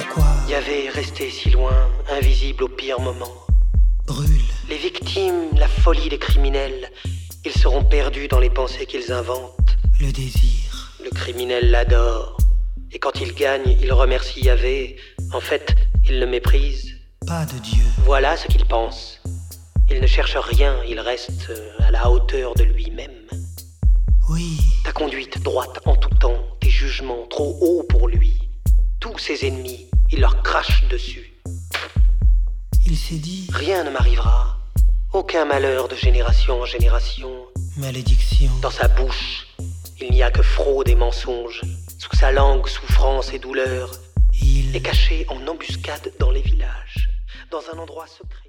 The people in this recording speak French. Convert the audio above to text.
Pourquoi Yahvé resté si loin, invisible au pire moment. brûle Les victimes, la folie des criminels, ils seront perdus dans les pensées qu'ils inventent. le désir? Le criminel l'adore, et quand il gagne, il remercie Yahvé. En fait, il le méprise. Pas de Dieu. Voilà ce qu'il pense. Il ne cherche rien, il reste à la hauteur de lui-même. Oui, Ta conduite droite en tout temps, tes jugements trop hauts pour lui. Tous ses ennemis, il leur crache dessus. il s'est dit Rien ne m'arrivera, aucun malheur de génération en génération. malédiction. Dans sa bouche, il n'y a que fraude et mensonge. Sous sa langue, souffrance et douleur. Il Est caché en embuscade dans les villages, dans un endroit secret.